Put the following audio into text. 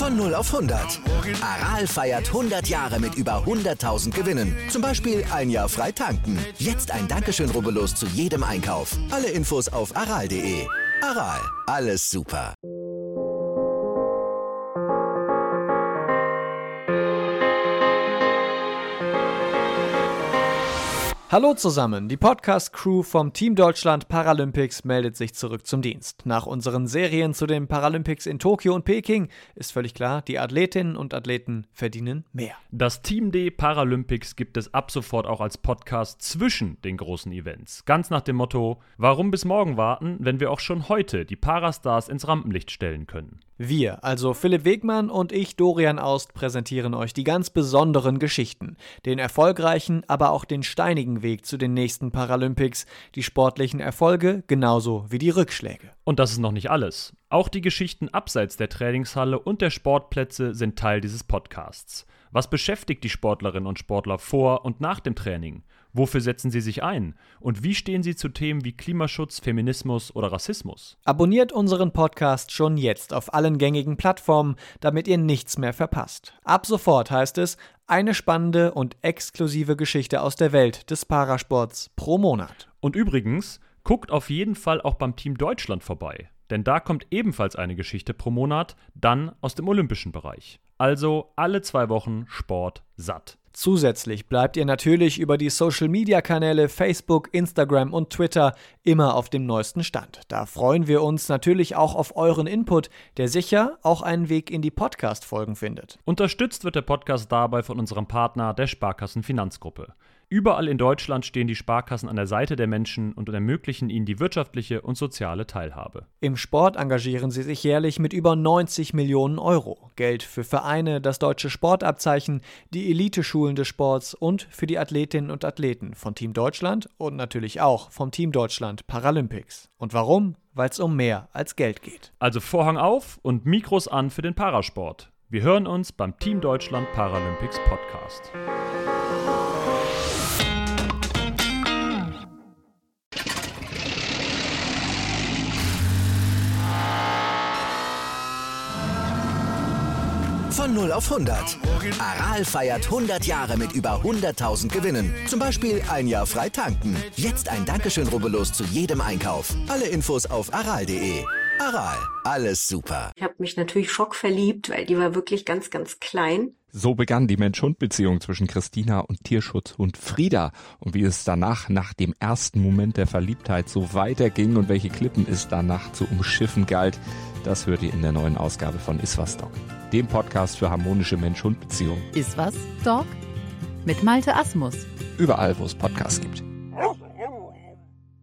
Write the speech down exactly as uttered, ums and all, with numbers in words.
Von null auf hundert. Aral feiert hundert Jahre mit über hunderttausend Gewinnen. Zum Beispiel ein Jahr frei tanken. Jetzt ein Dankeschön, rubbellos zu jedem Einkauf. Alle Infos auf aral punkt de. Aral, alles super. Hallo zusammen, die Podcast-Crew vom Team Deutschland Paralympics meldet sich zurück zum Dienst. Nach unseren Serien zu den Paralympics in Tokio und Peking ist völlig klar, die Athletinnen und Athleten verdienen mehr. Das Team D Paralympics gibt es ab sofort auch als Podcast zwischen den großen Events. Ganz nach dem Motto, warum bis morgen warten, wenn wir auch schon heute die Parastars ins Rampenlicht stellen können. Wir, also Philipp Wegmann und ich, Dorian Aust, präsentieren euch die ganz besonderen Geschichten. Den erfolgreichen, aber auch den steinigen Weg zu den nächsten Paralympics. Die sportlichen Erfolge genauso wie die Rückschläge. Und das ist noch nicht alles. Auch die Geschichten abseits der Trainingshalle und der Sportplätze sind Teil dieses Podcasts. Was beschäftigt die Sportlerinnen und Sportler vor und nach dem Training? Wofür setzen sie sich ein? Und wie stehen sie zu Themen wie Klimaschutz, Feminismus oder Rassismus? Abonniert unseren Podcast schon jetzt auf allen gängigen Plattformen, damit ihr nichts mehr verpasst. Ab sofort heißt es, eine spannende und exklusive Geschichte aus der Welt des Parasports pro Monat. Und übrigens, guckt auf jeden Fall auch beim Team Deutschland vorbei. Denn da kommt ebenfalls eine Geschichte pro Monat, dann aus dem olympischen Bereich. Also alle zwei Wochen Sport satt. Zusätzlich bleibt ihr natürlich über die Social-Media-Kanäle Facebook, Instagram und Twitter immer auf dem neuesten Stand. Da freuen wir uns natürlich auch auf euren Input, der sicher auch einen Weg in die Podcast-Folgen findet. Unterstützt wird der Podcast dabei von unserem Partner, der Sparkassen Finanzgruppe. Überall in Deutschland stehen die Sparkassen an der Seite der Menschen und ermöglichen ihnen die wirtschaftliche und soziale Teilhabe. Im Sport engagieren sie sich jährlich mit über neunzig Millionen Euro. Geld für Vereine, das deutsche Sportabzeichen, die Eliteschulen des Sports und für die Athletinnen und Athleten von Team Deutschland und natürlich auch vom Team Deutschland Paralympics. Und warum? Weil es um mehr als Geld geht. Also Vorhang auf und Mikros an für den Parasport. Wir hören uns beim Team Deutschland Paralympics Podcast. Von null auf hundert. Aral feiert hundert Jahre mit über hunderttausend Gewinnen. Zum Beispiel ein Jahr frei tanken. Jetzt ein Dankeschön, rubbellos zu jedem Einkauf. Alle Infos auf aral punkt de. Aral, alles super. Ich habe mich natürlich schockverliebt, weil die war wirklich ganz, ganz klein. So begann die Mensch-Hund-Beziehung zwischen Christina und Tierschutzhund Frieda. Und wie es danach, nach dem ersten Moment der Verliebtheit, so weiterging und welche Klippen es danach zu umschiffen galt, das hört ihr in der neuen Ausgabe von Iswas Dog, dem Podcast für harmonische Mensch-Hund-Beziehungen. Iswas Dog mit Malte Asmus. Überall, wo es Podcasts gibt.